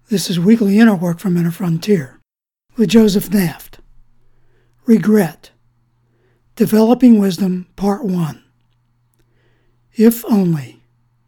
This is Weekly Inner Work from Inner Frontier with Joseph Naft. Regret. Developing Wisdom, Part 1. If only.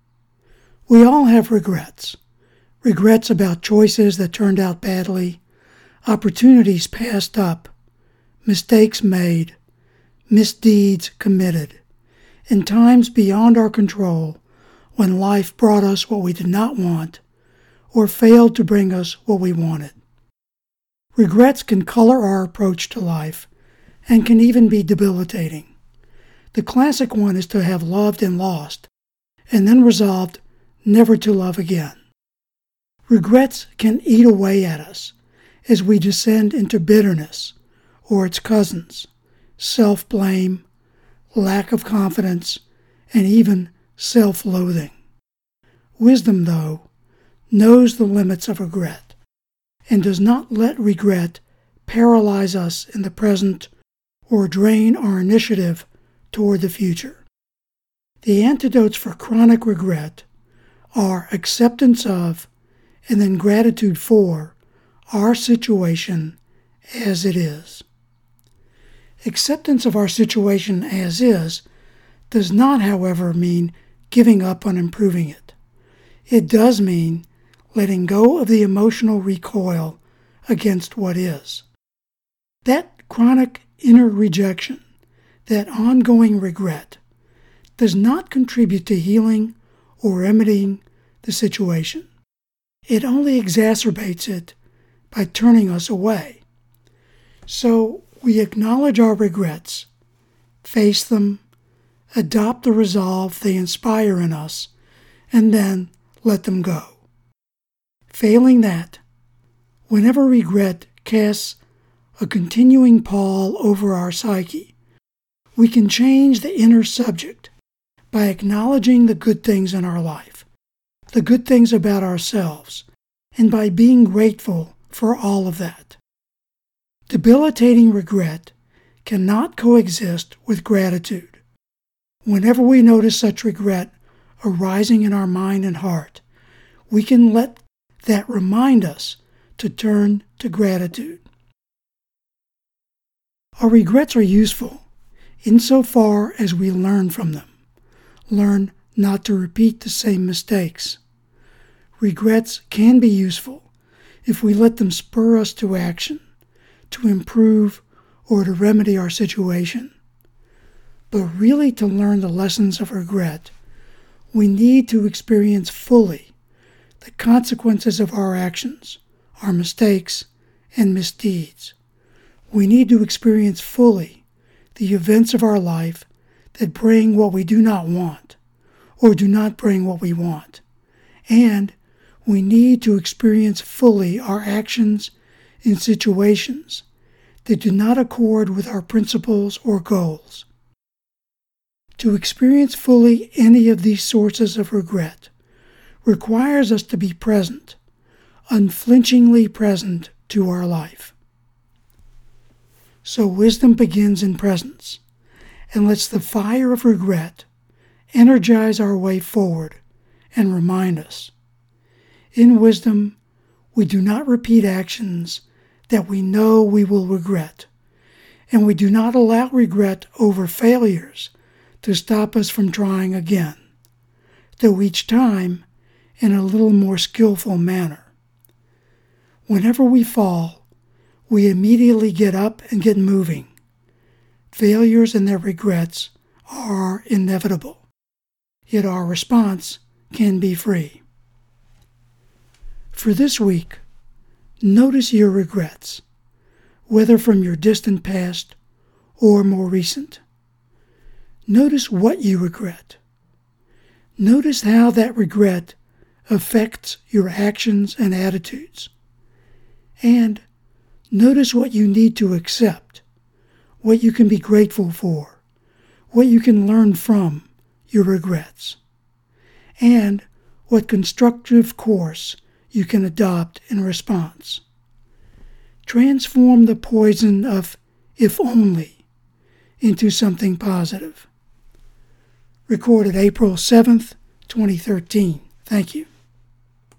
We all have regrets. Regrets about choices that turned out badly, opportunities passed up, mistakes made, misdeeds committed, and times beyond our control when life brought us what we did not want or failed to bring us what we wanted. Regrets can color our approach to life and can even be debilitating. The classic one is to have loved and lost, and then resolved never to love again. Regrets can eat away at us as we descend into bitterness or its cousins, self-blame, lack of confidence, and even self-loathing. Wisdom, though, knows the limits of regret and does not let regret paralyze us in the present or drain our initiative toward the future. The antidotes for chronic regret are acceptance of and then gratitude for our situation as it is. Acceptance of our situation as is does not, however, mean giving up on improving it. It does mean letting go of the emotional recoil against what is. That chronic inner rejection, that ongoing regret, does not contribute to healing or remedying the situation. It only exacerbates it by turning us away. So we acknowledge our regrets, face them, adopt the resolve they inspire in us, and then let them go. Failing that, whenever regret casts a continuing pall over our psyche, we can change the inner subject by acknowledging the good things in our life, the good things about ourselves, and by being grateful for all of that. Debilitating regret cannot coexist with gratitude. Whenever we notice such regret arising in our mind and heart, we can let that remind us to turn to gratitude. Our regrets are useful insofar as we learn from them, learn not to repeat the same mistakes. Regrets can be useful if we let them spur us to action, to improve or to remedy our situation. But really, to learn the lessons of regret, we need to experience fully the consequences of our actions, our mistakes, and misdeeds. We need to experience fully the events of our life that bring what we do not want, or do not bring what we want. And we need to experience fully our actions in situations that do not accord with our principles or goals. To experience fully any of these sources of regret requires us to be present, unflinchingly present to our life. So wisdom begins in presence and lets the fire of regret energize our way forward and remind us. In wisdom, we do not repeat actions that we know we will regret, and we do not allow regret over failures to stop us from trying again, though each time in a little more skillful manner. Whenever we fall, we immediately get up and get moving. Failures and their regrets are inevitable, yet our response can be free. For this week, notice your regrets, whether from your distant past or more recent. Notice what you regret. Notice how that regret affects your actions and attitudes. And notice what you need to accept, what you can be grateful for, what you can learn from your regrets, and what constructive course you can adopt in response. Transform the poison of "if only" into something positive. Recorded April 7th, 2013. Thank you.